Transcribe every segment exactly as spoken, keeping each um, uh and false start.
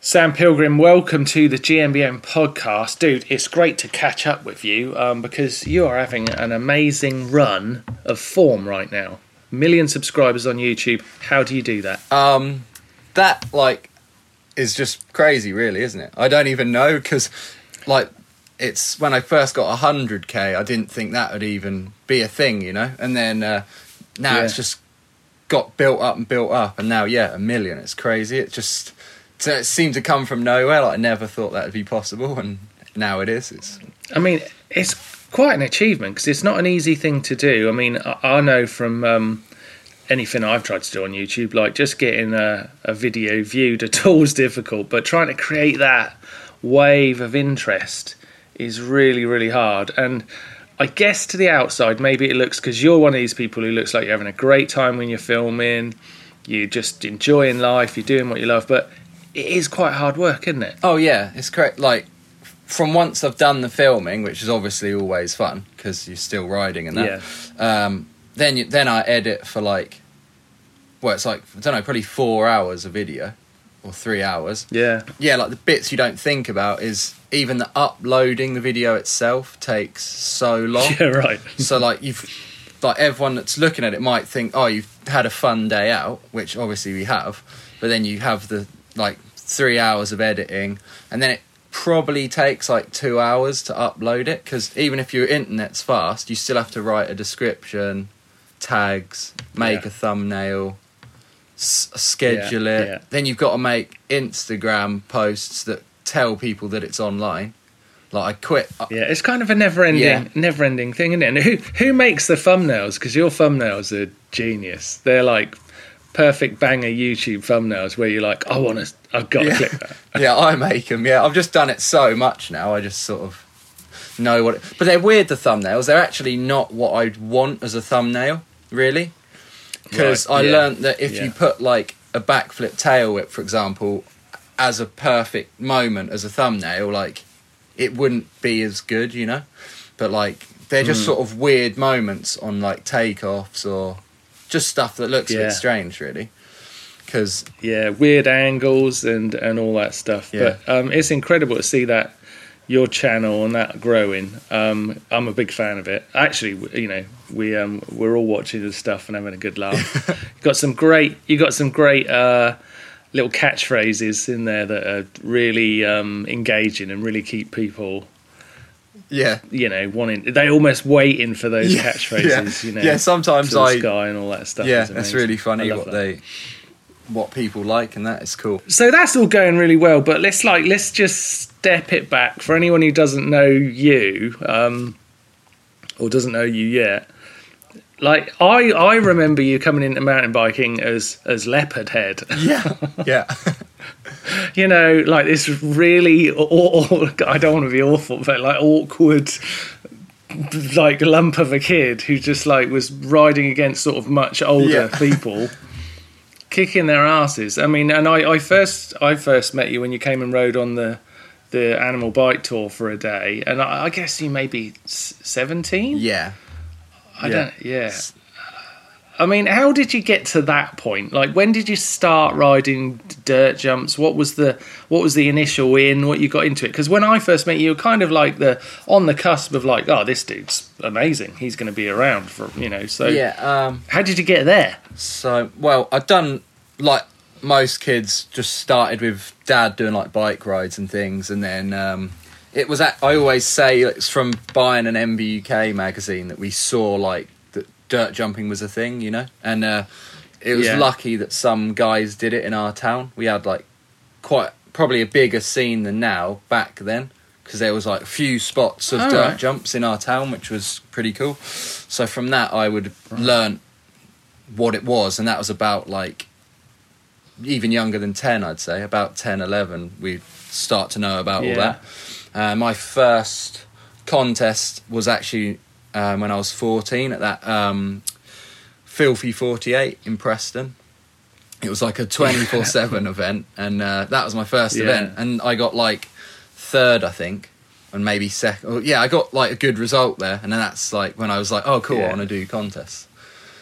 Sam Pilgrim, welcome to the G M B M podcast. Dude, it's great to catch up with you um, because you are having an amazing run of form right now. Million subscribers on YouTube. How do you do that? Um, that, like, is just crazy, really, isn't it? I don't even know, because, like, it's when I first got one hundred K, I didn't think that would even be a thing, you know? And then uh, now Yeah. it's just got built up and built up, and now, yeah, a million. It's crazy. It just... So it seemed to come from nowhere. Like, I never thought that would be possible, and now it is. It's... I mean, it's quite an achievement because it's not an easy thing to do. I mean, I, I know from um, anything I've tried to do on YouTube, like just getting a, a video viewed at all is difficult, but trying to create that wave of interest is really, really hard. And I guess to the outside, maybe it looks, because you're one of these people who looks like you're having a great time when you're filming, you're just enjoying life, you're doing what you love, but it is quite hard work, isn't it? Oh, yeah, it's correct. Like, from once I've done the filming, which is obviously always fun, because you're still riding and that, yeah. um, then you, then I edit for, like, well, it's like, I don't know, probably four hours of video, or three hours. Yeah. Yeah, like, the bits you don't think about is even the uploading the video itself takes so long. Yeah, right. So, like, you've... Like, everyone that's looking at it might think, oh, you've had a fun day out, which obviously we have, but then you have the, like, three hours of editing, and then it probably takes like two hours to upload it, because even if your internet's fast, you still have to write a description, tags, make yeah. a thumbnail, s- schedule yeah, it. yeah. Then you've got to make Instagram posts that tell people that it's online. Like, I quit. Yeah, it's kind of a never-ending, Yeah. never-ending thing, isn't it? And who who makes the thumbnails? Because your thumbnails are genius. They're like perfect banger YouTube thumbnails where you're like, I want to, I've got to Yeah. click that. Yeah, I make them. Yeah, I've just done it so much now. I just sort of know what. It, but they're weird. The thumbnails. They're actually not what I'd want as a thumbnail, really. Because Right, I yeah, learnt that if yeah. you put like a backflip tail whip, for example, as a perfect moment as a thumbnail, like it wouldn't be as good, you know. But like they're just Mm. sort of weird moments on like takeoffs or just stuff that looks a Yeah. bit strange, really. Because Yeah, weird angles and, and all that stuff. Yeah. But um, it's incredible to see that, your channel and that growing. Um, I'm a big fan of it. Actually, w- you know, we, um, we're all watching the stuff and having a good laugh. you got some great, you got some great uh, little catchphrases in there that are really um, engaging and really keep people... yeah. You know, wanting they almost waiting for those Yeah, catchphrases. yeah. You know, Yeah, sometimes to the I- sky and all that stuff. Yeah, is that's amazing. really funny I love what that. they, what people like, and that is cool. So that's all going really well, but let's like let's just step it back for anyone who doesn't know you, um, or doesn't know you yet. Like I, I remember you coming into mountain biking as as Leopard Head. Yeah, yeah, You know, like this really, aw- aw- I don't want to be awful, but like awkward, like lump of a kid who just like was riding against sort of much older Yeah. people, kicking their asses. I mean, and I, I first, I first met you when you came and rode on the the animal bike tour for a day, and I, I guess you may be seventeen. yeah. I yeah. don't. Yeah. I mean, how did you get to that point? Like, when did you start riding dirt jumps? What was the what was the initial in? What you got into it? Because when I first met you, you were kind of like the on the cusp of like, oh, this dude's amazing. He's going to be around for you know. So Yeah. Um. how did you get there? So, well, I've done like most kids. Just started with dad doing like bike rides and things, and then um, it was. At, I always say it's from buying an M B U K magazine that we saw like that dirt jumping was a thing, you know, and uh, it was Yeah. lucky that some guys did it in our town. We had like quite probably a bigger scene than now back then, because there was like a few spots of All dirt right. jumps in our town, which was pretty cool. So from that, I would learn what it was, and that was about like even younger than ten, I'd say about ten, eleven. We start to know about Yeah. all that. Uh, my first contest was actually um, when I was fourteen at that um, Filthy forty-eight in Preston. It was like a twenty-four seven event, and uh, that was my first Yeah. event, and I got like third, I think, and maybe second. Oh, yeah, I got like a good result there, and then that's like when I was like, oh, cool, I Yeah. want to do contests.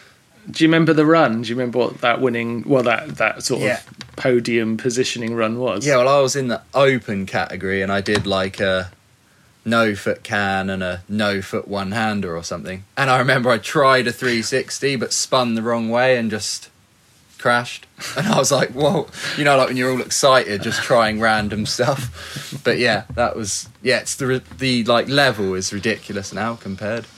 Do you remember the run? Do you remember what that winning, well, that, that sort Yeah. of podium positioning run was? Yeah, well, I was in the open category and I did like a no foot can and a no foot one hander or something. And I remember I tried a three sixty but spun the wrong way and just crashed. And I was like, whoa, you know, like when you're all excited, just trying random stuff. But yeah, that was, yeah, it's the, the like level is ridiculous now compared.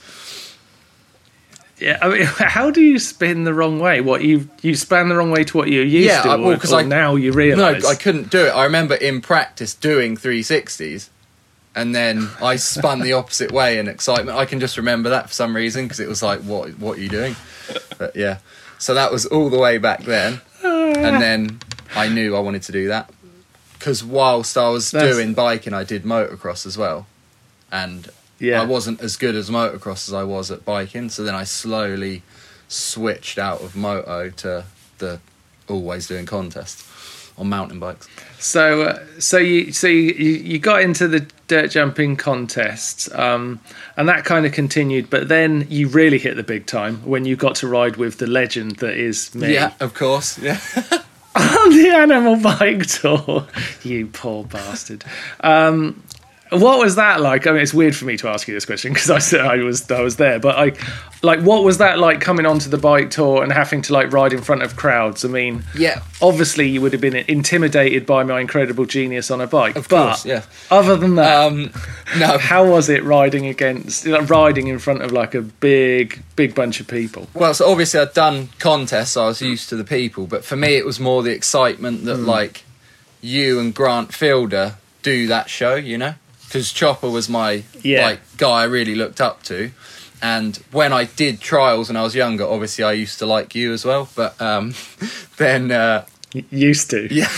Yeah, I mean, how do you spin the wrong way? What, you you span the wrong way to what you're used Yeah, to? I- Or, well, 'cause or I- now you No, realise? I couldn't do it. I remember in practice doing three sixties and then I spun the opposite way in excitement. I can just remember that for some reason because it was like, what what are you doing? But yeah, so that was all the way back then. And then I knew I wanted to do that because whilst I was That's- doing biking, I did motocross as well. And Yeah. I wasn't as good as motocross as I was at biking. So then I slowly switched out of moto to the always doing contests on mountain bikes. So, uh, so you, so you, you got into the dirt jumping contests, um, and that kind of continued. But then you really hit the big time when you got to ride with the legend that is me Yeah, of course. Yeah. on the Animal Bike Tour. You poor bastard. Um, what was that like? I mean, it's weird for me to ask you this question because I said I was I was there, but I like what was that like coming onto the bike tour and having to like ride in front of crowds? I mean, Yeah. obviously you would have been intimidated by my incredible genius on a bike, Of but course, yeah. other than that, Um, no. how was it riding against like, riding in front of like a big big bunch of people? Well, so obviously I'd done contests, so I was used to the people. But for me, it was more the excitement that like you and Grant Fielder do that show, you know? Because Chopper was my Yeah. like guy I really looked up to. And when I did trials when I was younger, obviously I used to like you as well. But um, then... Uh, Y- used to. Yeah.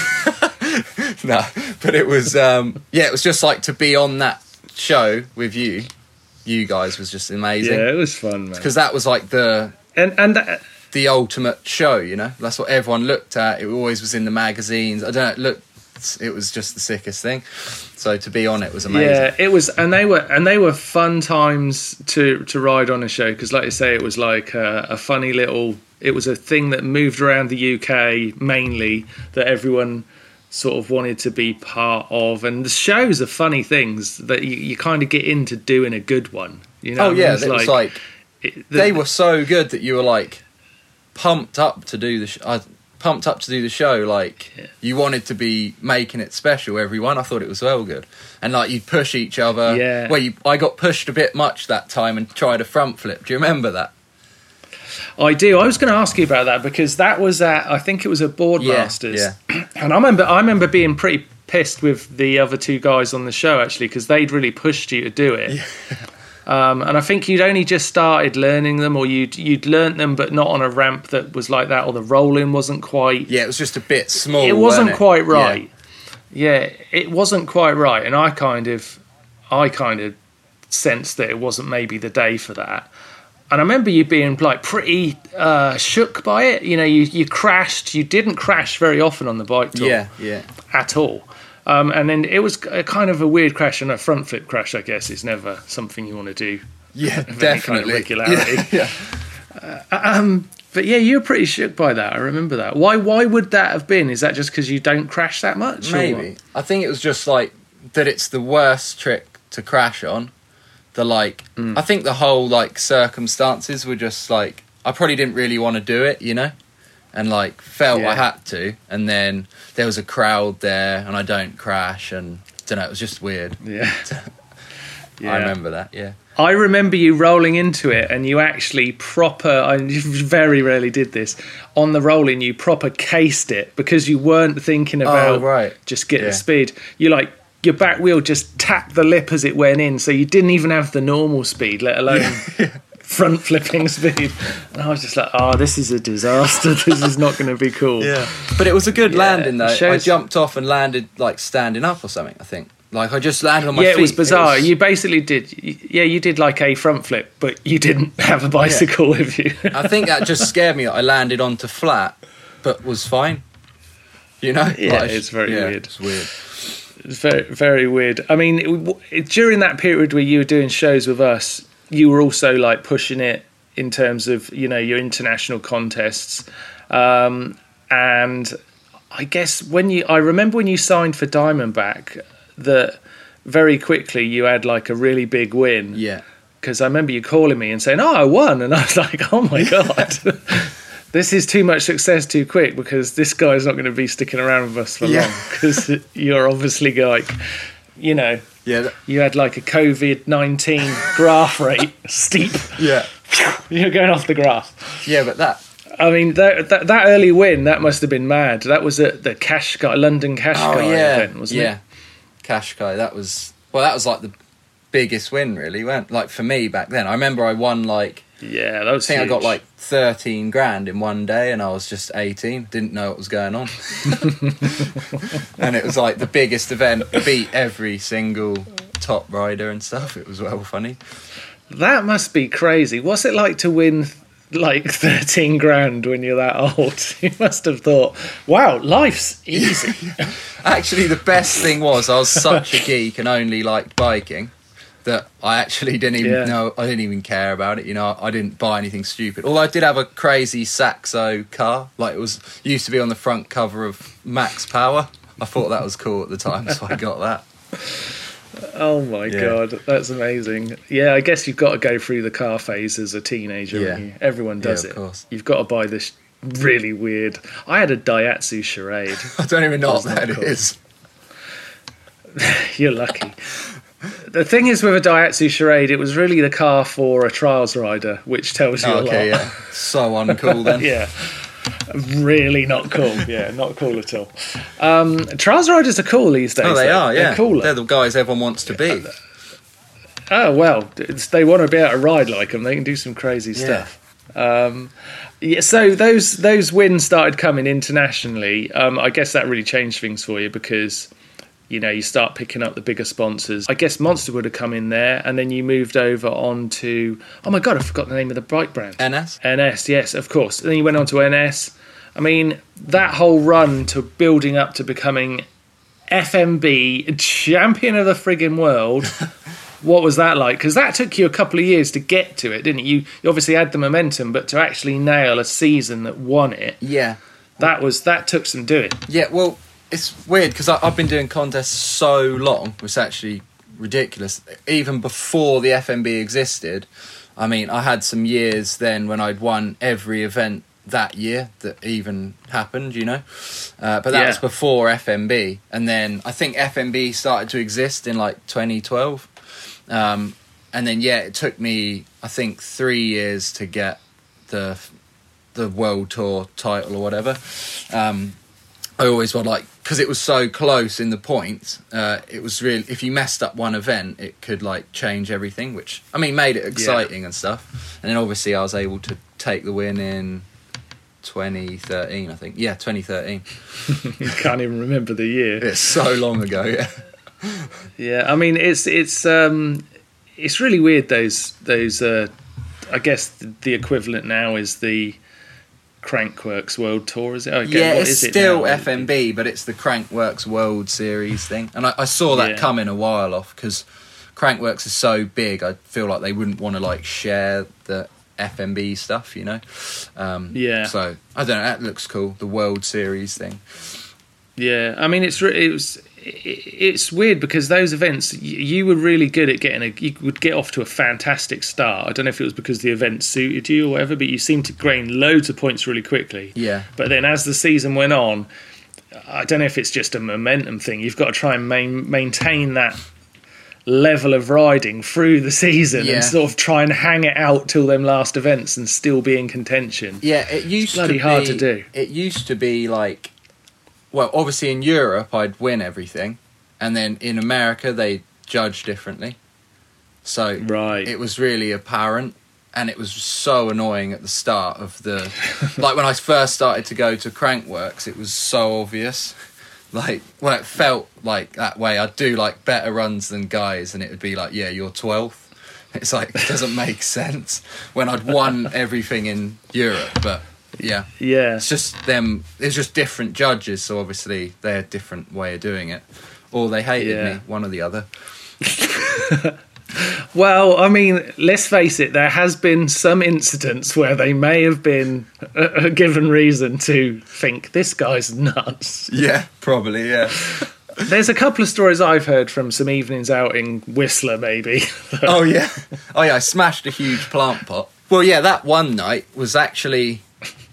No, but it was um yeah, it was just like to be on that show with you. You guys was just amazing. Yeah, it was fun, man. Because that was like the And and that, the ultimate show, you know? That's what everyone looked at. It always was in the magazines. I don't know, it looked it was just the sickest thing. So to be on it was amazing. yeah, it was, and they were and they were fun times to to ride on a show because, like you say, it was like a, a funny little. It was a thing that moved around the U K mainly that everyone sort of wanted to be part of, and the shows are funny things that you, you kind of get into doing a good one. You know? Oh yeah, It's it was like it- the- they were so good that you were like pumped up to do the sh- I, pumped up to do the show. Like Yeah. you wanted to be making it special. Everyone, I thought it was well good, and like you'd push each other. Yeah. Well, you, I got pushed a bit much that time and tried a front flip. Do you remember that? I do. I was going to ask you about that because that was at I think it was at Boardmasters, Yeah, and I remember I remember being pretty pissed with the other two guys on the show actually because they'd really pushed you to do it. Um, and I think you'd only just started learning them, or you'd you'd learnt them, but not on a ramp that was like that, or the rolling wasn't quite. Yeah, it was just a bit small. it wasn't weren't quite Yeah. right. Yeah. it wasn't quite right, and I kind of, I kind of sensed that it wasn't maybe the day for that. And I remember you being like pretty uh, shook by it. You know, you you crashed. You didn't crash very often on the bike tour Yeah, yeah. at all. Um, and then it was a kind of a weird crash, and a front flip crash, I guess, is never something you want to do. Yeah, Of any kind of definitely. regularity. Yeah, yeah. Um, but yeah, you were pretty shook by that. I remember that. Why? Why would that have been? Is that just because you don't crash that much? or Maybe. what? I think it was just like that it's the worst trick to crash on. The like Mm. I think the whole like circumstances were just like I probably didn't really want to do it, you know? And like felt Yeah. I had to, and then there was a crowd there and I don't crash, and don't know, it was just weird. Yeah. I remember that, yeah. I remember you rolling into it, and you actually proper. I very rarely did this on the rolling. You proper cased it because you weren't thinking about Oh, right. just getting Yeah. the speed. You like your back wheel just tapped the lip as it went in, so you didn't even have the normal speed, let alone front flipping speed. And I was just like, "Oh, this is a disaster. This is not going to be cool." But it was a good Yeah, landing though. it shows- I jumped off and landed like standing up or something, I think. Like I just landed on my yeah, feet. it was bizarre. was- You basically did, yeah, you did like a front flip, but you didn't have a bicycle with you. I think that just scared me that I landed onto flat, but was fine. You know? Yeah, Like, I it's sh- very yeah, weird. It's weird. It's very, very weird. I mean, it, it, during that period where you were doing shows with us, you were also like pushing it in terms of, you know, your international contests. Um, and I guess when you, I remember when you signed for Diamondback that very quickly you had like a really big win. Yeah. Because I remember you calling me and saying, "Oh, I won," and I was like, "Oh my god, this is too much success too quick because this guy's not going to be sticking around with us for yeah. long." Because you're obviously like, you know, yeah, that- you had like a COVID nineteen graph rate steep. Yeah, you're going off the graph. Yeah, but that. I mean, that, that that early win, that must have been mad. That was at the Cash Guy, London Cash oh, Guy yeah. event, wasn't yeah. it? Yeah, Cash Guy. That was well. That was like the biggest win, really. Went like for me back then. I remember I won like. Yeah, that was. I think huge. I got like thirteen grand in one day, and I was just eighteen. Didn't know what was going on, and it was like the biggest event. Beat every single top rider and stuff. It was well funny. That must be crazy. What's it like to win like thirteen grand when you're that old? You must have thought, wow, life's easy. Actually, the best thing was I was such a geek and only liked biking that I actually didn't even Yeah. know, I didn't even care about it. You know, I didn't buy anything stupid. Although I did have a crazy Saxo car. Like it was, used to be on the front cover of Max Power. I thought that was cool at the time, so I got that. Oh my Yeah. god, that's amazing. Yeah, I guess you've got to go through the car phase as a teenager. Yeah. haven't you? Everyone does Yeah, of it. course. You've got to buy this really weird. I had a Daihatsu Charade. I don't even know what That's that not cool. is. You're lucky. The thing is with a Daihatsu Charade, it was really the car for a trials rider, which tells you Oh, a lot. okay, yeah. So uncool then. Yeah. Really not cool. Yeah, not cool at all. Um, trials riders are cool these days. Oh, they though. are, yeah. They're cooler. They're the guys everyone wants to be. Oh, well, it's, they want to be able to ride like them. They can do some crazy Yeah. stuff. Um, yeah, so those those wins started coming internationally. Um, I guess that really changed things for you because, you know, you start picking up the bigger sponsors. I guess Monster would have come in there, and then you moved over on to, oh my God, I forgot the name of the bike brand. N S? N S, yes, of course. And then you went on to N S. I mean, that whole run to building up to becoming F M B champion of the friggin' world, what was that like? Because that took you a couple of years to get to it, didn't it? You, you obviously had the momentum, but to actually nail a season that won it, Yeah. that was that took some doing. Yeah, well, it's weird because I've been doing contests so long, it's actually ridiculous. Even before the F M B existed, I mean, I had some years then when I'd won every event that year that even happened, you know. Uh, but that Yeah. was before F M B, and then I think F M B started to exist in like twenty twelve. Um, and then yeah, it took me I think three years to get the the world tour title or whatever. Um, I always would like because it was so close in the points. Uh, it was really if you messed up one event, it could like change everything, which I mean made it exciting and stuff. And then obviously I was able to take the win in twenty thirteen, I think. Yeah, twenty thirteen. You can't even remember the year. It's so long ago. Yeah. Yeah, I mean it's it's um, it's really weird. Those those uh, I guess the equivalent now is the Crankworks World Tour, is it? Oh, again, Yeah, what it's is it still now? F M B, but it's the Crankworks World Series thing. And I, I saw that Yeah. coming a while off because Crankworks is so big. I feel like they wouldn't want to like share the F M B stuff, you know. Um, Yeah. So I don't know. That looks cool. The World Series thing. Yeah, I mean it's re- it was it's weird because those events you, you were really good at getting a you would get off to a fantastic start. I don't know if it was because the event suited you or whatever, but you seemed to gain loads of points really quickly. Yeah. But then as the season went on, I don't know if it's just a momentum thing. You've got to try and main, maintain that level of riding through the season Yeah. and sort of try and hang it out till them last events and still be in contention. Yeah, it used bloody to hard be, to do. It used to be like, well, obviously in Europe I'd win everything, and then in America they judge differently. So Right. it was really apparent, and it was so annoying at the start of the, like when I first started to go to Crankworks, it was so obvious. Like, well, it felt like that way. I'd do like better runs than guys, and it would be like, yeah, you're twelfth. It's like, it doesn't make sense when I'd won everything in Europe, but yeah. Yeah. It's just them, it's just different judges, so obviously they're a different way of doing it. Or they hated Yeah. me, one or the other. Well, I mean, let's face it, there has been some incidents where they may have been uh, given reason to think this guy's nuts. Yeah, probably, yeah. There's a couple of stories I've heard from some evenings out in Whistler, maybe. Oh, yeah. Oh, yeah, I smashed a huge plant pot. Well, yeah, that one night was actually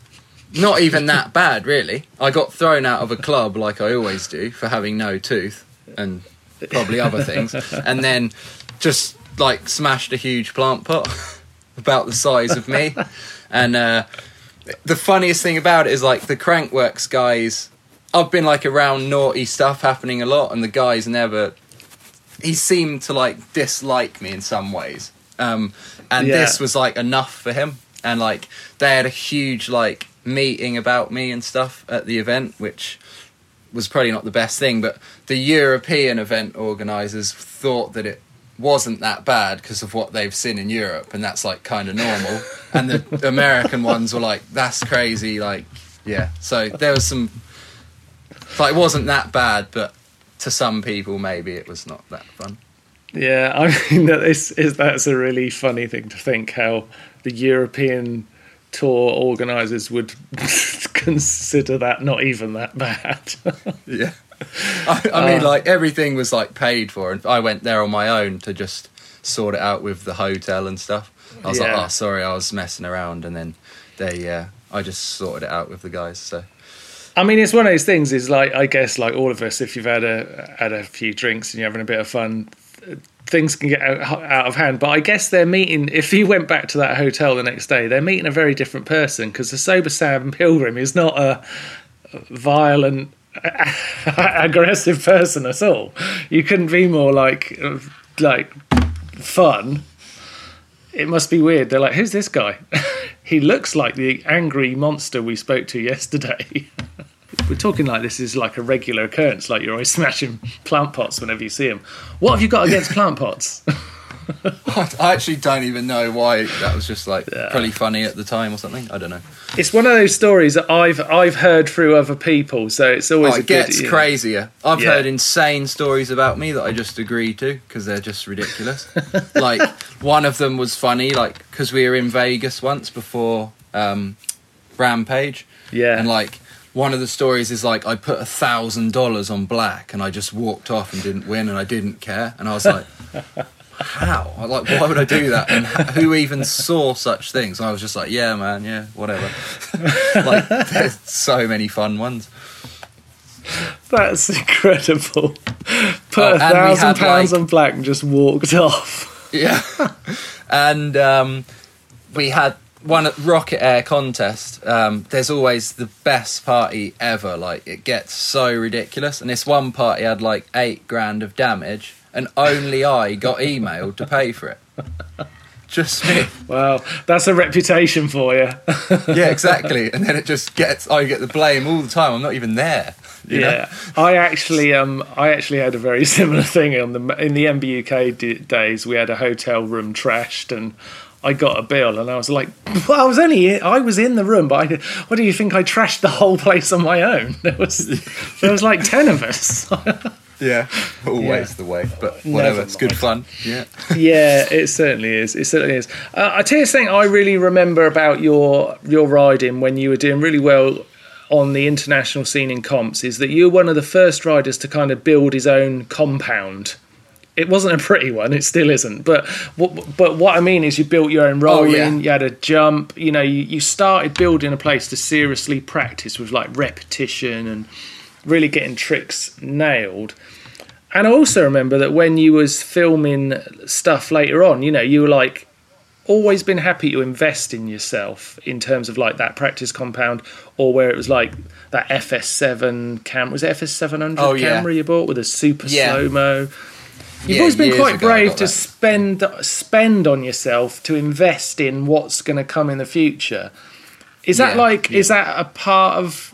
not even that bad, really. I got thrown out of a club, like I always do, for having no tooth and probably other things. And then just, like, smashed a huge plant pot about the size of me. And uh, the funniest thing about it is, like, the Crankworks guys... I've been, like, around naughty stuff happening a lot, and the guys never... He seemed to, like, dislike me in some ways. Um, and Yeah. this was, like, enough for him. And, like, they had a huge, like, meeting about me and stuff at the event, which was probably not the best thing, but the European event organisers thought that it wasn't that bad because of what they've seen in Europe, and that's, like, kind of normal. And the American ones were like, that's crazy, like, yeah. So there was some... Like, it wasn't that bad, but to some people, maybe it was not that fun. Yeah, I mean, that is, is, that's a really funny thing to think, how the European tour organisers would consider that not even that bad. Yeah. I, I mean, Uh, like, everything was, like, paid for, and I went there on my own to just sort it out with the hotel and stuff. I was Yeah. like, oh, sorry, I was messing around, and then they, uh, I just sorted it out with the guys, so... I mean, it's one of those things. Is like, I guess, like all of us, if you've had a had a few drinks and you're having a bit of fun, things can get out, out of hand. But I guess they're meeting. If you went back to that hotel the next day, they're meeting a very different person, because the sober Sam Pilgrim is not a violent, aggressive person at all. You couldn't be more like like fun. It must be weird. They're like, who's this guy? He looks like the angry monster we spoke to yesterday. We're talking like this is like a regular occurrence, like you're always smashing plant pots whenever you see them. What have you got against plant pots? I actually don't even know why. That was just, like, Yeah. probably funny at the time or something. I don't know. It's one of those stories that I've I've heard through other people, so it's always Oh, a it gets good, you know. crazier. I've Yeah. heard insane stories about me that I just agree to because they're just ridiculous. Like, one of them was funny, like, because we were in Vegas once before um, Rampage. Yeah. And, like, one of the stories is, like, I put a thousand dollars on black and I just walked off and didn't win and I didn't care. And I was like, how? Like, why would I do that? And who even saw such things? And I was just like, yeah, man, yeah, whatever. Like, there's so many fun ones. That's incredible. Put Oh, a and we thousand had, pounds like- on black and just walked off. Yeah. And um, we had one at Rocket Air contest. Um, there's always the best party ever. Like, it gets so ridiculous. And this one party had like eight grand of damage, and only I got emailed to pay for it. Just me. Wow, that's a reputation for you. Yeah, exactly. And then it just gets, I get the blame all the time. I'm not even there. You know? Yeah, I actually, um, I actually had a very similar thing on the in the M B U K d- days. We had a hotel room trashed, and I got a bill, and I was like, well, I was only, I was in the room, but I, what do you think? I trashed the whole place on my own. There was, there was like ten of us. Yeah, always Yeah. the way. But whatever, Never it's good mind. fun. Yeah. Yeah, it certainly is. It certainly is. Uh, I tell you something I really remember about your your riding when you were doing really well on the international scene in comps is that you were one of the first riders to kind of build his own compound. It wasn't a pretty one, it still isn't. But what, but what I mean is you built your own rolling, yeah. you had a jump, you know, you, you started building a place to seriously practice with like repetition and really getting tricks nailed. And I also remember that when you was filming stuff later on, you know, you were like always been happy to invest in yourself in terms of like that practice compound, or where it was like that F S seven camera. Was it F S seven hundred Oh, yeah. camera you bought with a super Yeah. slow-mo? You've Yeah, always been years quite ago I brave got to that. spend spend on yourself to invest in what's going to come in the future. Is that Yeah, like, yeah. is that a part of,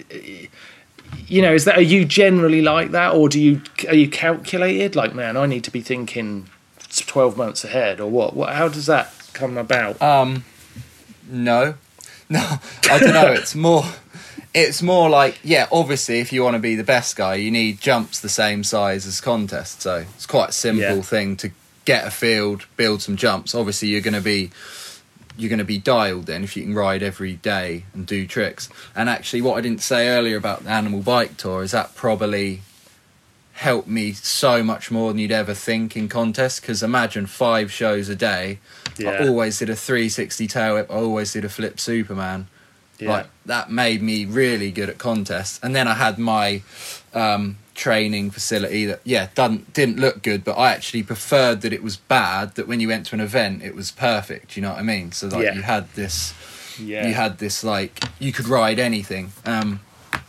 you know, is that, are you generally like that, or do you, are you calculated? Like, man, I need to be thinking twelve months ahead, or what? What? How does that come about? Um, no, no, I don't know. It's more, it's more like, yeah, obviously, if you want to be the best guy, you need jumps the same size as contests. So it's quite a simple Yeah. thing to get a field, build some jumps. Obviously, you're going to be you're going to be dialed then if you can ride every day and do tricks. And actually, what I didn't say earlier about the Animal Bike Tour is that probably helped me so much more than you'd ever think in contests. Because imagine five shows a day. Yeah. I always did a three sixty tail whip. I always did a flip Superman. Yeah. Like that made me really good at contests. And then I had my um, training facility that yeah didn't didn't look good, but I actually preferred that it was bad. That when you went to an event, it was perfect. You know what I mean? So like Yeah. you had this, Yeah. you had this like you could ride anything. Um,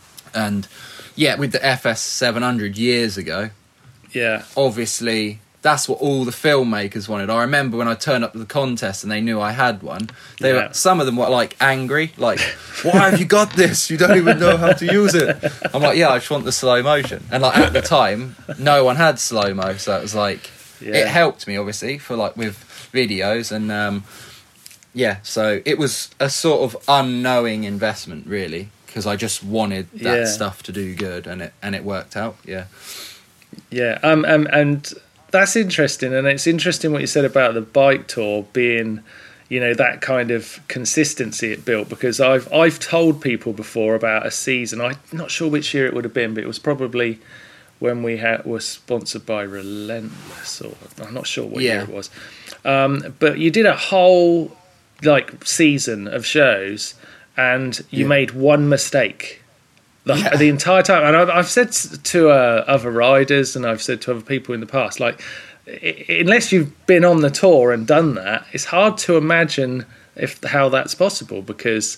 and yeah, with the F S seven hundred years ago, Yeah. obviously. That's what all the filmmakers wanted. I remember when I turned up to the contest and they knew I had one. They Yeah. were, some of them were like angry, like, "Why have you got this? You don't even know how to use it." I'm like, "Yeah, I just want the slow motion." And like at the time, no one had slow mo, so it was like Yeah. it helped me obviously for like with videos and um, yeah. So it was a sort of unknowing investment really because I just wanted that Yeah. stuff to do good and it and it worked out. Yeah, Yeah, um, um, and that's interesting, and it's interesting what you said about the bike tour being, you know, that kind of consistency it built. Because I've I've told people before about a season. I'm not sure which year it would have been, but it was probably when we had were sponsored by Relentless, or I'm not sure what Yeah. year it was. Um, but you did a whole like season of shows, and you Yeah. made one mistake. The, Yeah. the entire time, and I've, I've said to uh, other riders, and I've said to other people in the past, like, I- unless you've been on the tour and done that, it's hard to imagine if how that's possible because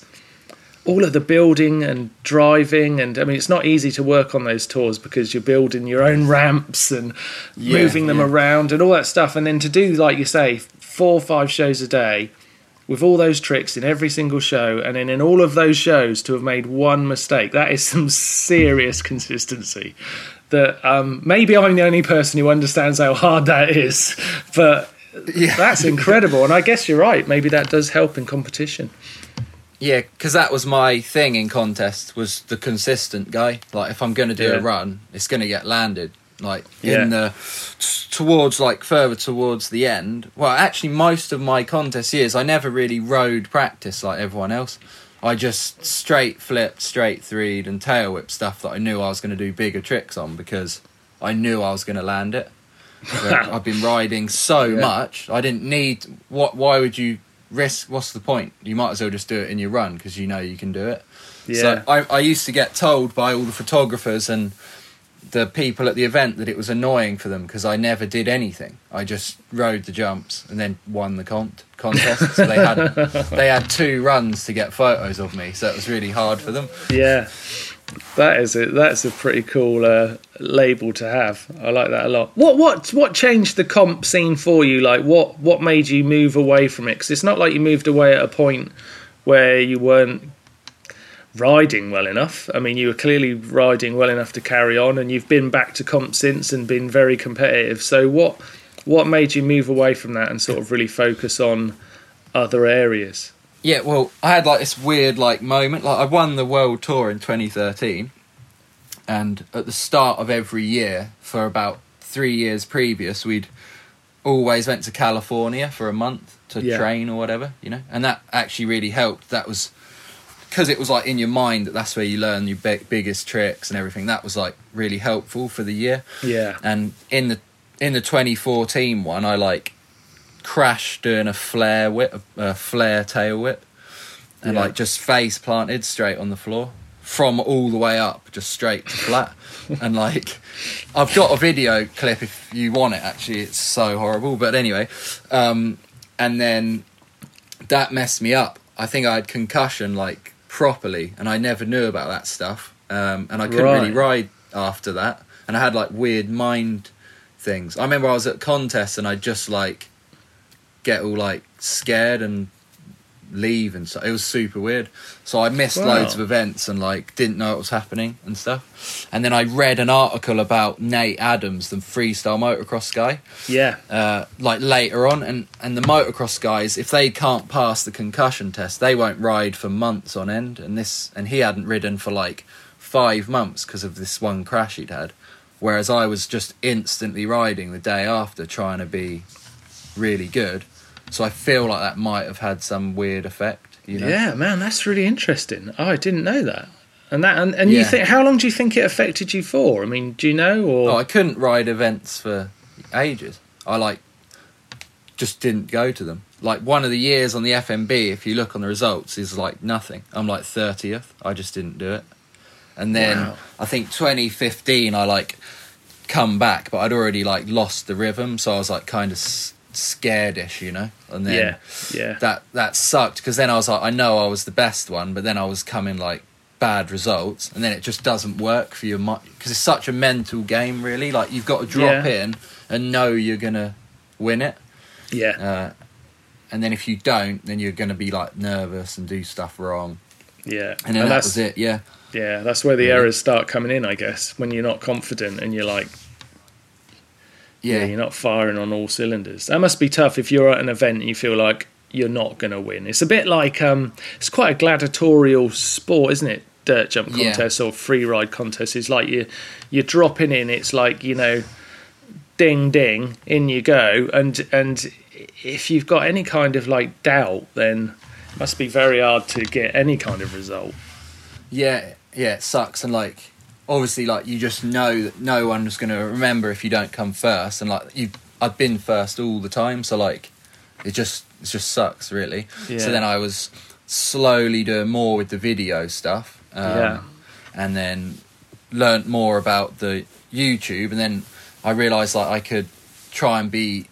all of the building and driving, and I mean, it's not easy to work on those tours because you're building your own ramps and Yeah, moving them yeah. around and all that stuff, and then to do, like you say, four or five shows a day. With all those tricks in every single show, and then in all of those shows to have made one mistake, that is some serious consistency. That um, maybe I'm the only person who understands how hard that is, but Yeah. that's incredible. And I guess you're right. Maybe that does help in competition. Yeah, because that was my thing in contests was the consistent guy. Like if I'm going to do Yeah. a run, it's going to get landed. Like Yeah. in the t- towards like further towards the end. Well, actually, most of my contest years, I never really rode practice like everyone else. I just straight flipped, straight threed, and tail whip stuff that I knew I was going to do bigger tricks on because I knew I was going to land it. But I've been riding so Yeah. much, I didn't need. What? Why would you risk? What's the point? You might as well just do it in your run because you know you can do it. Yeah. So I, I used to get told by all the photographers and the people at the event that it was annoying for them because I never did anything. I just rode the jumps and then won the con- contest. So they had they had two runs to get photos of me, so it was really hard for them. Yeah, that is it. That's a pretty cool uh, label to have. I like that a lot. What what what changed the comp scene for you? Like what what made you move away from it? Because it's not like you moved away at a point where you weren't riding well enough. I mean, you were clearly riding well enough to carry on, and you've been back to comp since and been very competitive. So what what made you move away from that and sort of really focus on other areas? Yeah, well, I had like this weird like moment. Like I won the world tour in twenty thirteen, and at the start of every year for about three years previous, we'd always went to California for a month to Yeah. train or whatever, you know, and that actually really helped. That was because it was like in your mind that that's where you learn your big, biggest tricks and everything. That was like really helpful for the year. Yeah. And in the in the twenty fourteen one, I like crashed doing a flare whip, a flare tail whip, and Yeah. like just face planted straight on the floor from all the way up, just straight to flat. And like, I've got a video clip if you want it. Actually, it's so horrible. But anyway, um, and then that messed me up. I think I had concussion like properly, and I never knew about that stuff. Um, and I couldn't Right. really ride after that. And I had like weird mind things. I remember I was at contests and I'd just like get all like scared and leave, and so it was super weird. So I missed Wow. loads of events and like didn't know what was happening and stuff. And then I read an article about Nate Adams, the freestyle motocross guy, Yeah. uh, like later on, and and the motocross guys, if they can't pass the concussion test, they won't ride for months on end. And this, and he hadn't ridden for like five months because of this one crash he'd had, whereas I was just instantly riding the day after, trying to be really good. So I feel like that might have had some weird effect, you know? Yeah, man, that's really interesting. Oh, I didn't know that. And that, and, and you Yeah. think, how long do you think it affected you for? I mean, do you know? Or Oh, I couldn't ride events for ages. I like just didn't go to them. Like one of the years on the F M B, if you look on the results, is like nothing. I'm like thirtieth. I just didn't do it. And then Wow. I think twenty fifteen, I like come back, but I'd already like lost the rhythm, so I was like kind of s- scared-ish, you know. And then yeah, yeah, that that sucked because then I was like, I know I was the best one, but then I was coming like bad results, and then it just doesn't work for your mind because it's such a mental game, really. Like you've got to drop Yeah. in and know you're gonna win it, yeah. uh, and then if you don't, then you're gonna be like nervous and do stuff wrong. Yeah, And then that that's was it. Yeah, yeah, that's where the Really? errors start coming in, I guess. When you're not confident and you're like, yeah, yeah, you're not firing on all cylinders. That must be tough if you're at an event and you feel like you're not going to win. It's a bit like um, it's quite a gladiatorial sport, isn't it? Dirt jump Yeah. contest or free ride contest. It's like you you're dropping in. It's like, you know, ding ding, in you go. And and if you've got any kind of like doubt, then it must be very hard to get any kind of result. yeah, yeah. It sucks, and like obviously, like you just know that no one's gonna remember if you don't come first, and like you, I've been first all the time, so like it just it just sucks, really. Yeah. So then I was slowly doing more with the video stuff, um, Yeah. and then learnt more about the YouTube, and then I realised like I could try and be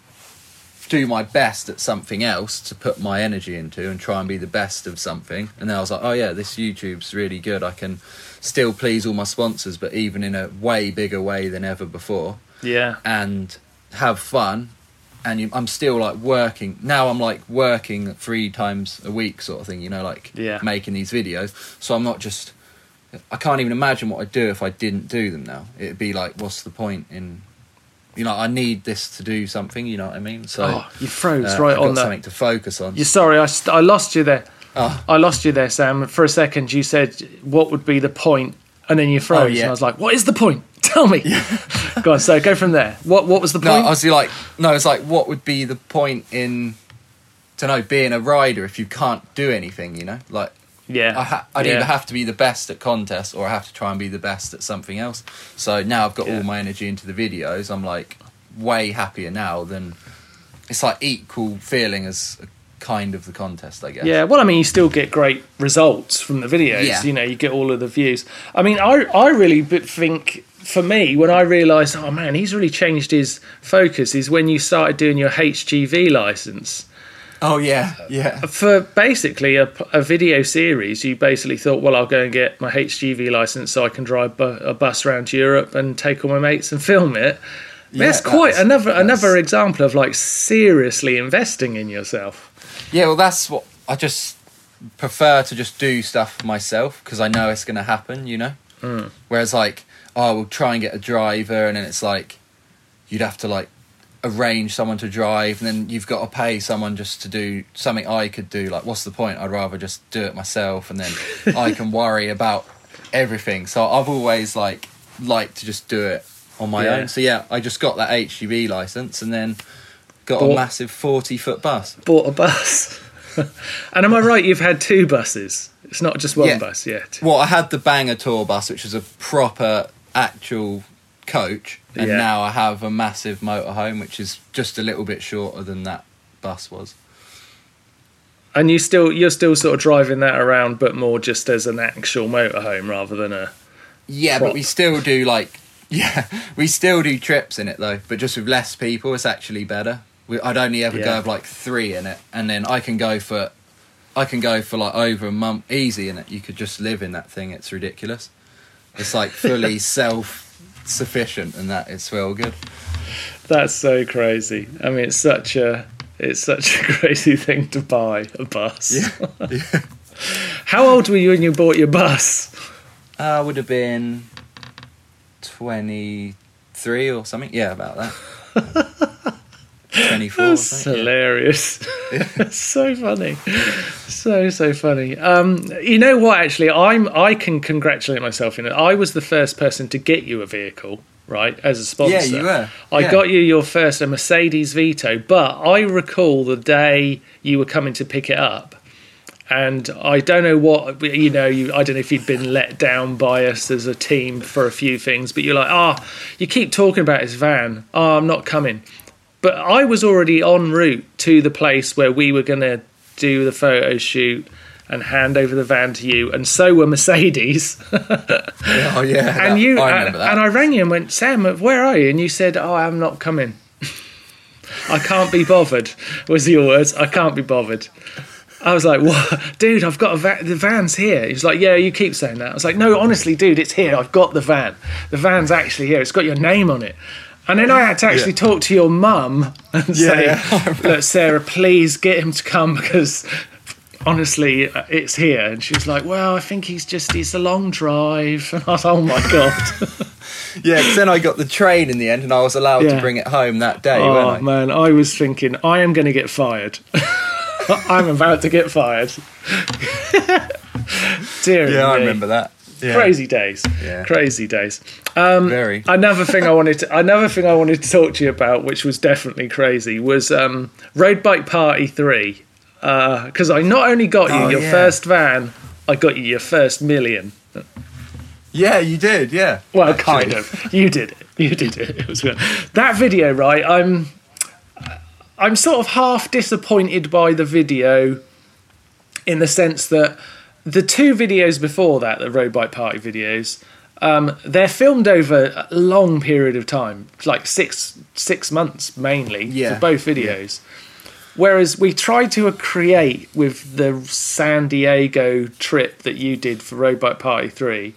do my best at something else to put my energy into and try and be the best of something. And then I was like, oh yeah, this YouTube's really good. I can still please all my sponsors, but even in a way bigger way than ever before, Yeah, and have fun. And you, I'm still like working now. I'm like working three times a week, sort of thing. You know, like Yeah. making these videos. So I'm not just. I can't even imagine what I'd do if I didn't do them now. It'd be like, what's the point in? You know, I need this to do something. You know what I mean? So oh, you froze uh, right I've got on that. something to focus on. You're sorry, I, st- I lost you there. Oh. I lost you there, Sam. For a second, you said, what would be the point? And then you froze. Oh, yeah. And I was like, what is the point? Tell me. Go on, so go from there. What What was the No, point? I was like, no, it's like, what would be the point in, to know, being a rider if you can't do anything? You know, like. yeah. I ha- I'd yeah. either have to be the best at contests or I have to try and be the best at something else. So now I've got Yeah. all my energy into the videos. I'm like way happier now than it's like equal feeling as a kind of the contest, I guess. Yeah, well, I mean, you still get great results from the videos. Yeah. You know, you get all of the views. I mean, I I really b- think, for me, when I realised, oh man, he's really changed his focus, is when you started doing your H G V licence. Oh yeah, yeah. For basically a, a video series, you basically thought, well, I'll go and get my H G V licence so I can drive bu- a bus around Europe and take all my mates and film it. Yeah, that's quite that's- another that's- another example of like seriously investing in yourself. Yeah, well, that's what I just prefer to just do stuff myself because I know it's going to happen, you know? Mm. Whereas, like, oh, we'll try and get a driver, and then it's like you'd have to, like, arrange someone to drive, and then you've got to pay someone just to do something I could do. Like, what's the point? I'd rather just do it myself, and then I can worry about everything. So I've always, like, liked to just do it on my Yeah. own. So, yeah, I just got that H G V licence, and then got Bought- a massive forty-foot bus. Bought a bus. And am I right, you've had two buses? It's not just one Yeah. bus yet. Well, I had the Banger Tour bus, which was a proper, actual coach, and Yeah. now I have a massive motorhome, which is just a little bit shorter than that bus was. And you still you're still sort of driving that around, but more just as an actual motorhome rather than a Yeah, Prop. but we still do like, yeah, we still do trips in it though, but just with less people, it's actually better. We, I'd only ever Yeah. go with like three in it, and then I can go for, I can go for like over a month easy in it. You could just live in that thing. It's ridiculous. It's like fully self-sufficient, and that it's well good. That's so crazy. I mean, it's such a it's such a crazy thing to buy a bus. Yeah, yeah. How old were you when you bought your bus? I would have been twenty-three or something. Yeah, about that. twenty-four. That's I think, yeah. hilarious. It's so funny, so so funny. Um, you know what? Actually, I'm I can congratulate myself in it. I was the first person to get you a vehicle, right, as a sponsor. Yeah, you were. I Yeah. got you your first a Mercedes Vito, but I recall the day you were coming to pick it up. And I don't know what, you know, you, I don't know if you'd been let down by us as a team for a few things, but you're like, oh, you keep talking about his van. Oh, I'm not coming. But I was already en route to the place where we were going to do the photo shoot and hand over the van to you. And so were Mercedes. Oh, yeah. and that- you I and, remember that. and I rang you and went, Sam, where are you? And you said, oh, I'm not coming. I can't be bothered, was your words. I can't be bothered. I was like, what? Dude, I've got a va- the van's here. He was like, yeah, you keep saying that. I was like, no, honestly, dude, it's here. I've got the van. The van's actually here. It's got your name on it. And then I had to actually Yeah. talk to your mum and Yeah, say, yeah. look, Sarah, please get him to come because honestly, it's here. And she was like, well, I think he's just, it's a long drive. And I was like, oh my God. Yeah, because then I got the train in the end and I was allowed Yeah. to bring it home that day, Oh, weren't I? man, I was thinking, I am going to get fired. I'm about to get fired. Dear Yeah, I me. remember that. Yeah. Crazy days. Yeah. Crazy days. Um, Very. Another thing I wanted to another thing I wanted to talk to you about, which was definitely crazy, was um, Road Bike Party three. Because I not only got you Oh, your yeah. first van, I got you your first million. Yeah, you did, yeah. Well, Actually. kind of. You did it. You did it. It was good. That video, right? I'm, I'm sort of half disappointed by the video, in the sense that the two videos before that, the Road Bike Party videos, um, they're filmed over a long period of time, like six six months mainly Yeah. for both videos. Whereas we tried to create with the San Diego trip that you did for Road Bike Party three.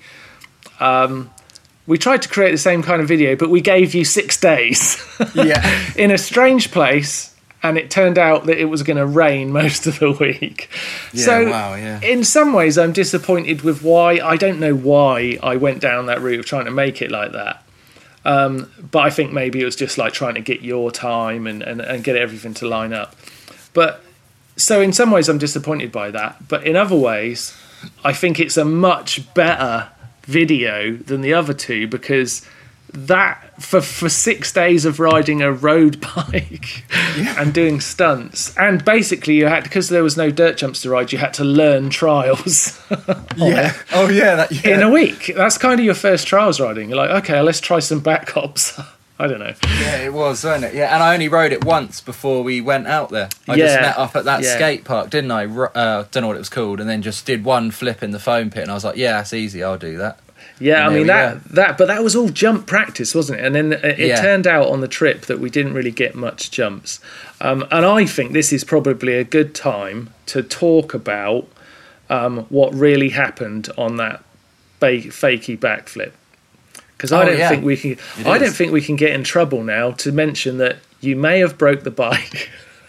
Um, we tried to create the same kind of video, but we gave you six days Yeah. in a strange place, and it turned out that it was going to rain most of the week. Yeah, so, wow, yeah. in some ways, I'm disappointed with why. I don't know why I went down that route of trying to make it like that. Um, but I think maybe it was just like trying to get your time and, and, and get everything to line up. But so in some ways, I'm disappointed by that. But in other ways, I think it's a much better video than the other two, because that for for six days of riding a road bike Yeah. and doing stunts, and basically you had, because there was no dirt jumps to ride, you had to learn trials Yeah. Oh, yeah. That, yeah. in a week. That's kind of your first trials riding. You're like, okay, let's try some back hops. I don't know. Yeah, it was, wasn't it? Yeah, and I only rode it once before we went out there. I just Yeah, met up at that yeah. skate park, didn't I? R- Uh, don't know what it was called, and then just did one flip in the foam pit, and I was like, yeah, that's easy, I'll do that. Yeah, And I there mean we that go. that, but that was all jump practice, wasn't it? And then it, it Yeah. turned out on the trip that we didn't really get much jumps. Um, and I think this is probably a good time to talk about um, what really happened on that ba- fakey backflip. Because I Oh, don't yeah. think we can. It I don't is. think we can get in trouble now to mention that you may have broke the bike.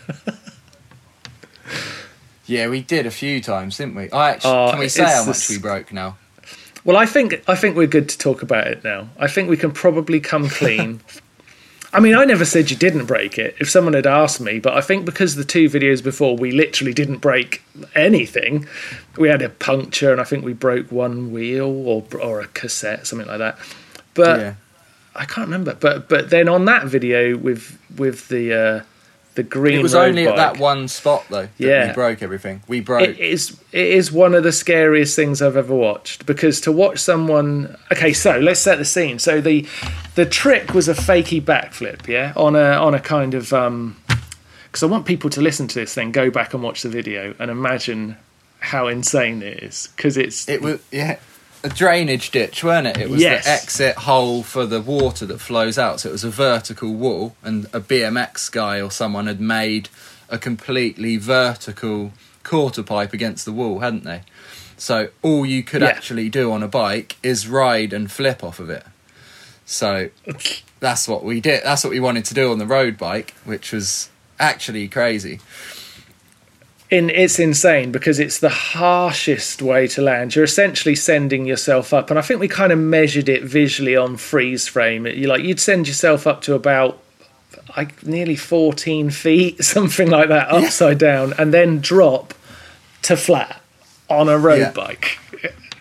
Yeah, we did a few times, didn't we? I actually, Oh, can we say it's how the much s- we broke now? Well, I think I think we're good to talk about it now. I think we can probably come clean. I mean, I never said you didn't break it if someone had asked me, but I think because the two videos before we literally didn't break anything. We had a puncture, and I think we broke one wheel or or a cassette, something like that. But yeah. I can't remember. But but then on that video with with the uh, the green It was road only bike, at that one spot, though, that Yeah. we broke everything. We broke... It is it is one of the scariest things I've ever watched, because to watch someone. Okay, so let's set the scene. So the the trick was a fakey backflip, yeah, on a on a kind of um. Because I want people to listen to this, then go back and watch the video and imagine how insane it is. Because it's It was, yeah, a drainage ditch, weren't it? It was Yes. the exit hole for the water that flows out. So it was a vertical wall, and a B M X guy or someone had made a completely vertical quarter pipe against the wall, hadn't they? So all you could Yeah. actually do on a bike is ride and flip off of it. So that's what we did. That's what we wanted to do on the road bike, which was actually crazy. in it's insane because it's the harshest way to land. You're essentially sending yourself up, and I think we kind of measured it visually on freeze frame. You like you'd send yourself up to about like nearly fourteen feet, something like that, upside down, and then drop to flat on a road Yeah. bike.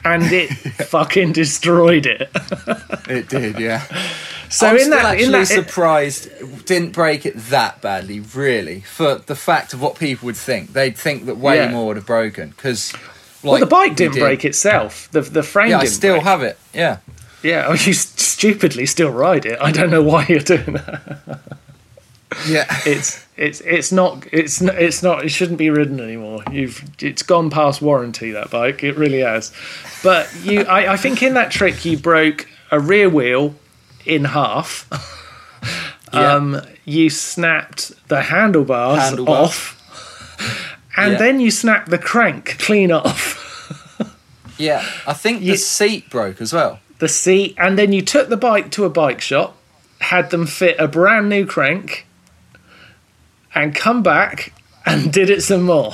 and it fucking destroyed it. It did, yeah. So I'm in still that, actually in that, surprised it didn't break it that badly, really, for the fact of what people would think. They'd think that way Yeah. more would have broken, because... Like, well, the bike didn't did. break itself. The the frame Yeah, I didn't still break. have it, yeah. Yeah, oh, you st- stupidly still ride it. I don't know why you're doing that. Yeah. It's it's it's not it's not, it's not it shouldn't be ridden anymore. You've it's gone past warranty, that bike. It really has. But you, I, I think in that trick you broke a rear wheel in half. Yeah. Um, you snapped the handlebars, Handlebars. off, and Yeah. then you snapped the crank clean off. Yeah, I think You- the seat broke as well. The seat, and then you took the bike to a bike shop, had them fit a brand new crank, and come back and did it some more.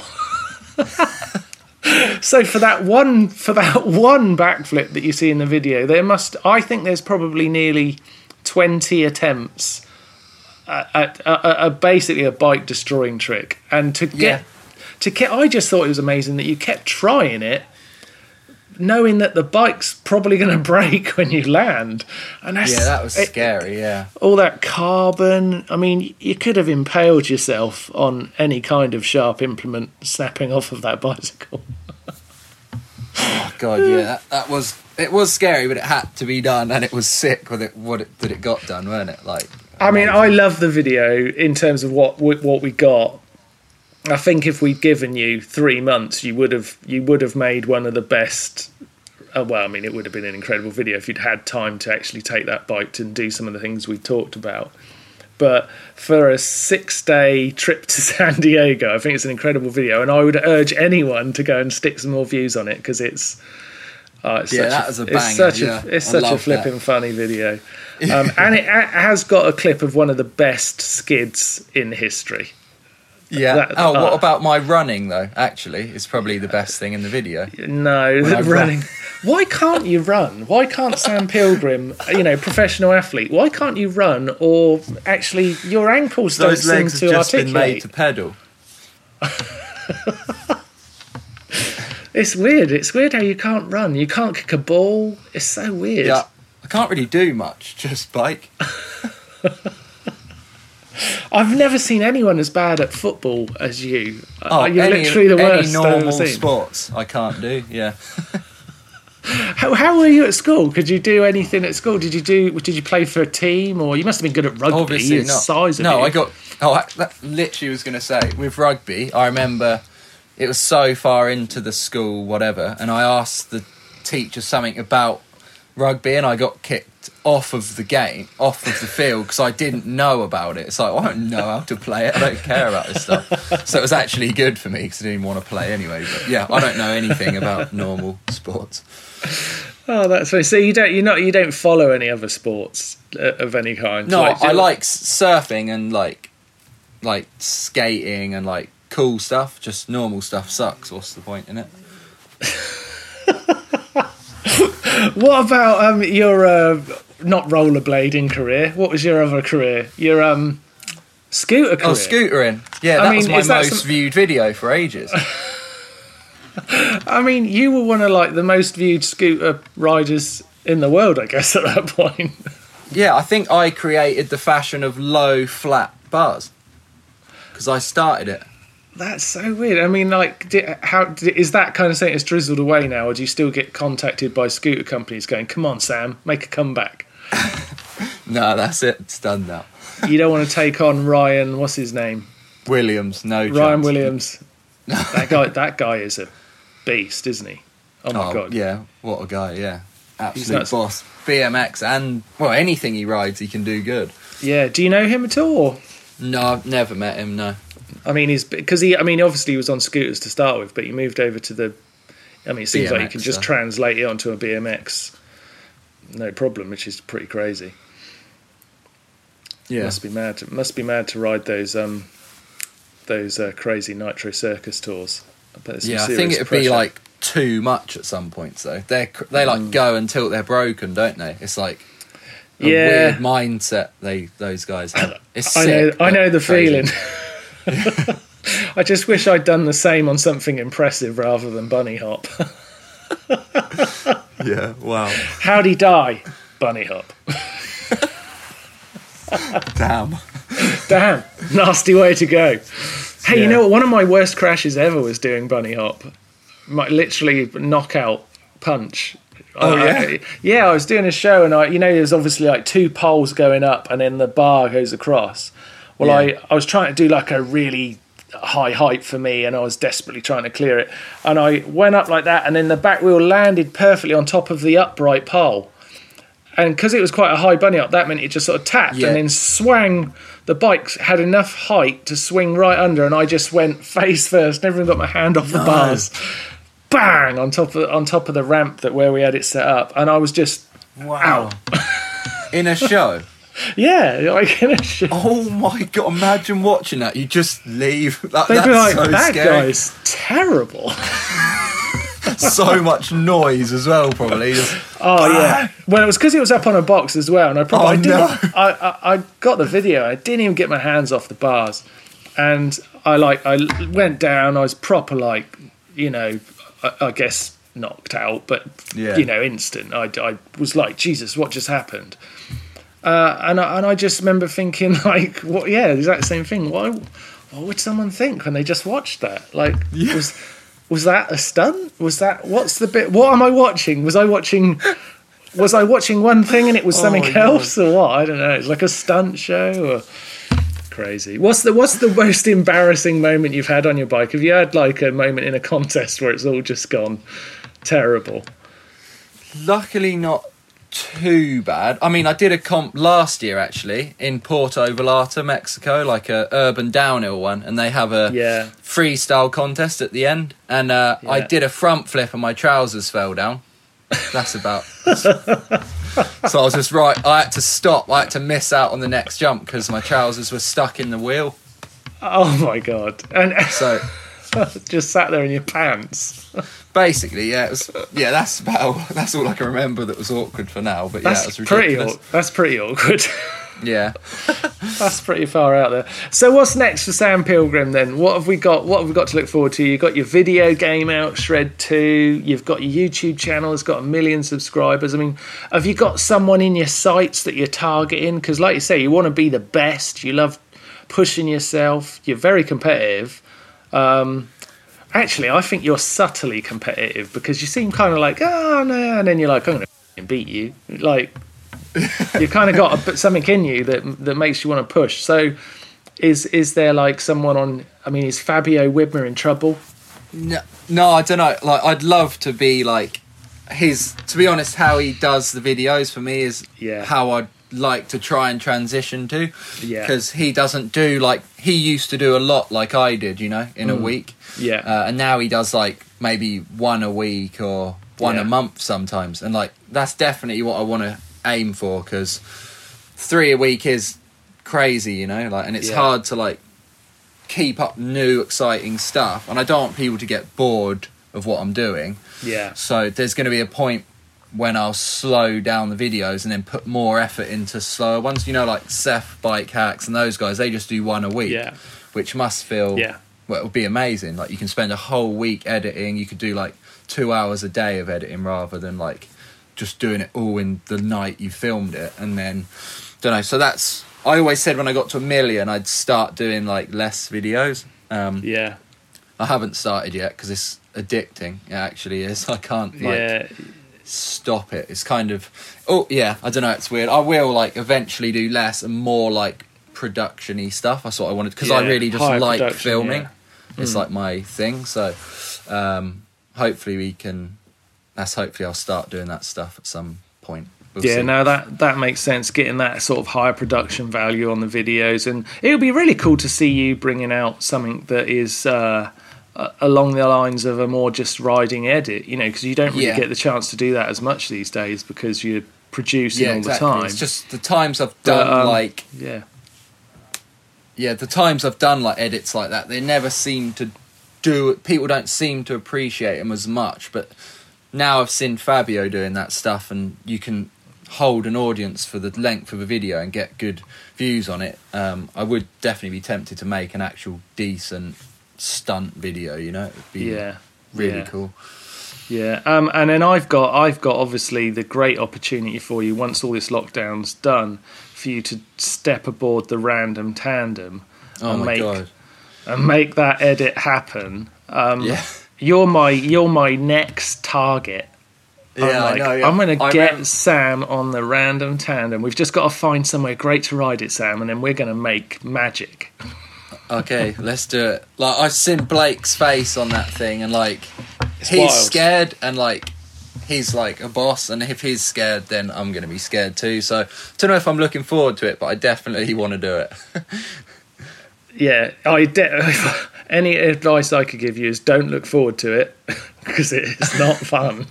So for that one for that one backflip that you see in the video, there must I think there's probably nearly twenty attempts at, at, at, at basically a bike destroying trick, and to get Yeah. to get I just thought it was amazing that you kept trying it, knowing that the bike's probably going to break when you land. And that's, Yeah, that was it- scary, yeah. all that carbon. I mean, you could have impaled yourself on any kind of sharp implement snapping off of that bicycle. God, yeah, that, that was... It was scary, but it had to be done, and it was sick with it, what it, that it got done, weren't it? Like, I mean, I love the video in terms of what we- what we got. I think if we'd given you three months, you would have you would have made one of the best. Uh, well, I mean, it would have been an incredible video if you'd had time to actually take that bike and do some of the things we talked about. But for a six-day trip to San Diego, I think it's an incredible video, and I would urge anyone to go and stick some more views on it, because it's uh, it's Yeah, such that a, was a it's banger, such yeah. a it's I such a love flipping that. funny video, um, and it a- has got a clip of one of the best skids in history. Yeah. That- oh, what uh, about my running, though, actually? Is probably the best thing in the video. No, When I running. Why can't you run? Why can't Sam Pilgrim, you know, professional athlete, why can't you run? Or actually, your ankles don't Those seem legs to have just articulate. been made to pedal. It's weird. It's weird how you can't run. You can't kick a ball. It's so weird. Yeah. I can't really do much, just bike. I've never seen anyone as bad at football as you. Oh, Uh, You're any, literally the worst any I've normal ever seen. sports I can't do, yeah. How, how were you at school? Could you do anything at school? Did you do? Did you play for a team, or you must have been good at rugby? Obviously the not. size of no, you. I got... Oh, I that literally was going to say, with rugby, I remember it was so far into the school, whatever, and I asked the teacher something about rugby, and I got kicked off of the game, off of the field, because I didn't know about it. It's like, well, I don't know how to play it. I don't care about this stuff. So it was actually good for me, because I didn't want to play anyway. But yeah, I don't know anything about normal sports. Oh, that's funny. So you don't you not you don't follow any other sports uh, of any kind? No, Like, I like s- surfing and like like skating and like cool stuff. Just normal stuff sucks. What's the point in it? What about um your uh, not rollerblading career? What was your other career? Your um scooter career. Oh, scootering. Yeah, I that mean, was my is that most some- viewed video for ages. I mean, you were one of like the most viewed scooter riders in the world, I guess, at that point. Yeah, I think I created the fashion of low flat bars because I started it. That's so weird. I mean, like, di how di is that kind of thing has drizzled away now, or do you still get contacted by scooter companies going, "Come on, Sam, make a comeback"? No, that's it. It's done now. You don't want to take on Ryan. What's his name? Williams, no Ryan chance. Williams. That guy. That guy is a beast, isn't he? Oh my Oh, god. yeah, what a guy, yeah. He's Absolute nuts. boss. B M X and, well, anything he rides, he can do good. Yeah. Do you know him at all? No, I've never met him, no. I mean, he's because he. I mean, obviously he was on scooters to start with, but he moved over to the. I mean, it seems like you B M X can just stuff. translate it onto a B M X, no problem, which is pretty crazy. Yeah. Must be mad. It must be mad to ride those um, those uh, crazy Nitro Circus tours. I bet there's some Yeah, I serious think it'd pressure. be like too much at some points, though. They they like Mm. go until they're broken, don't they? It's like a Yeah. weird mindset they those guys have. It's I sick, know. I but know the crazy. feeling. I just wish I'd done the same on something impressive rather than bunny hop. Yeah, wow. How'd he die? Bunny hop. Damn. Damn, nasty way to go. Hey, Yeah. you know what? One of my worst crashes ever was doing bunny hop. My literally knockout punch. Oh, I- yeah? I- yeah, I was doing a show, and I, you know, there's obviously like two poles going up, and then the bar goes across. Well, Yeah. I, I was trying to do like a really high height for me, and I was desperately trying to clear it. And I went up like that, and then the back wheel landed perfectly on top of the upright pole. And because it was quite a high bunny hop, that meant it just sort of tapped Yeah. and then swung. The bike had enough height to swing right under, and I just went face first. Never even got my hand off the No. bars. Bang on top of on top of the ramp that where we had it set up, and I was just Wow. In a show. yeah, like in a sh- Oh my god! Imagine watching that. You just leave. That, They'd that's be like, so that scary. guy's terrible. So much noise as well, probably. Just, Oh yeah. Well, it was because it was up on a box as well, and I probably Oh, I didn't. no. I, I I got the video. I didn't even get my hands off the bars, and I like I went down. I was proper like you know, I, I guess knocked out, but Yeah. you know, instant. I I was like, Jesus, what just happened? Uh, and I, and I just remember thinking like, what? Yeah, the exact same thing. Why? What would someone think when they just watched that? Like, Yeah. was was that a stunt? Was that what's the bit? What am I watching? Was I watching? Was I watching one thing and it was Oh something my God. else, or what? I don't know. It's like a stunt show, or crazy. What's the What's the most embarrassing moment you've had on your bike? Have you had like a moment in a contest where it's all just gone terrible? luckily, not too bad. I mean, I did a comp last year actually in Puerto Vallarta, Mexico, like a urban downhill one, and they have a Yeah. freestyle contest at the end. And uh, I Yeah. did a front flip and my trousers fell down. That's about. So I was just right. I had to stop. I had to miss out on the next jump because my trousers were stuck in the wheel. Oh my god! And So just sat there in your pants. basically, yeah, it was. Yeah, that's about. That's all I can remember that was awkward for now. But yeah, That's it was pretty. ridiculous. Aw- that's pretty awkward. Yeah. That's pretty far out there. So what's next for Sam Pilgrim then? What have we got? What have we got to look forward to? You've got your video game out, Shred two. You've got your YouTube channel. It's got a million subscribers. I mean, have you got someone in your sights that you're targeting? Because like you say, you want to be the best. You love pushing yourself. You're very competitive. Um, actually, I think you're subtly competitive because you seem kind of like, oh no, and then you're like, I'm going to beat you. Like, you kind of got a, bit- something in you that that makes you want to push. So, is is there like someone on? I mean, is Fabio Widmer in trouble? No, no, I don't know. Like, I'd love to be like his. To be honest, how he does the videos for me is Yeah. how I'd like to try and transition to. Yeah. Because he doesn't do like he used to do a lot like I did, you know, in a Mm. week. Yeah, Uh, and now he does like maybe one a week or one Yeah. a month sometimes, and like that's definitely what I want to aim for because three a week is crazy, you know, like, and it's Yeah. hard to like keep up new exciting stuff, and I don't want people to get bored of what I'm doing. yeah, So there's going to be a point when I'll slow down the videos and then put more effort into slower ones. You know, like Seth Bike Hacks and those guys, they just do one a week, yeah, which must feel yeah, well, it would be amazing. Like you can spend a whole week editing. You could do like two hours a day of editing rather than like just doing it all in the night you filmed it. And then, don't know. So that's, I always said when I got to a million, I'd start doing like less videos. Um, yeah, I haven't started yet because it's addicting. It actually is. I can't like yeah. stop it. It's kind of, oh yeah, I don't know. It's weird. I will like eventually do less and more like production-y stuff. That's what I wanted because I Yeah, really just higher like production, filming. yeah. It's Mm. like my thing. So um, hopefully we can. That's hopefully I'll start doing that stuff at some point. We'll Yeah, see. no, that that makes sense. Getting that sort of higher production value on the videos, and it would be really cool to see you bringing out something that is uh, uh, along the lines of a more just riding edit. You know, because you don't really Yeah. get the chance to do that as much these days because you're producing Yeah, all exactly. the time. It's just the times I've done But, um, like yeah, yeah, the times I've done like edits like that, they never seem to do. People don't seem to appreciate them as much. But now I've seen Fabio doing that stuff, and you can hold an audience for the length of a video and get good views on it. Um, I would definitely be tempted to make an actual decent stunt video. You know, it would be yeah, really yeah. cool. Yeah, um, and then I've got I've got obviously the great opportunity for you once all this lockdown's done for you to step aboard the Random Tandem Oh and my make god! and make that edit happen. Um, Yeah, you're my you're my next target. I'm yeah, like, I know. Yeah. I'm gonna I get remem- Sam on the Random Tandem. We've just got to find somewhere great to ride it, Sam, and then we're gonna make magic. Okay, let's do it. Like I've seen Blake's face on that thing, and like he's wild. scared, and like he's like a boss, and if he's scared, then I'm gonna be scared too. So don't know if I'm looking forward to it, but I definitely want to do it. Yeah, I de- any advice I could give you is don't look forward to it because it's not fun.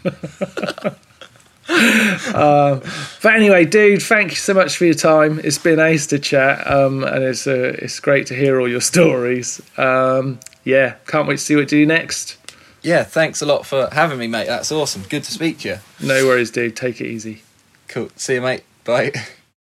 um, but anyway, dude, thank you so much for your time. It's been ace to chat, um, and it's uh, it's great to hear all your stories. Um, yeah, can't wait to see what you do next. Yeah, thanks a lot for having me, mate. That's awesome. Good to speak to you. No worries, dude. Take it easy. Cool. See you, mate. Bye.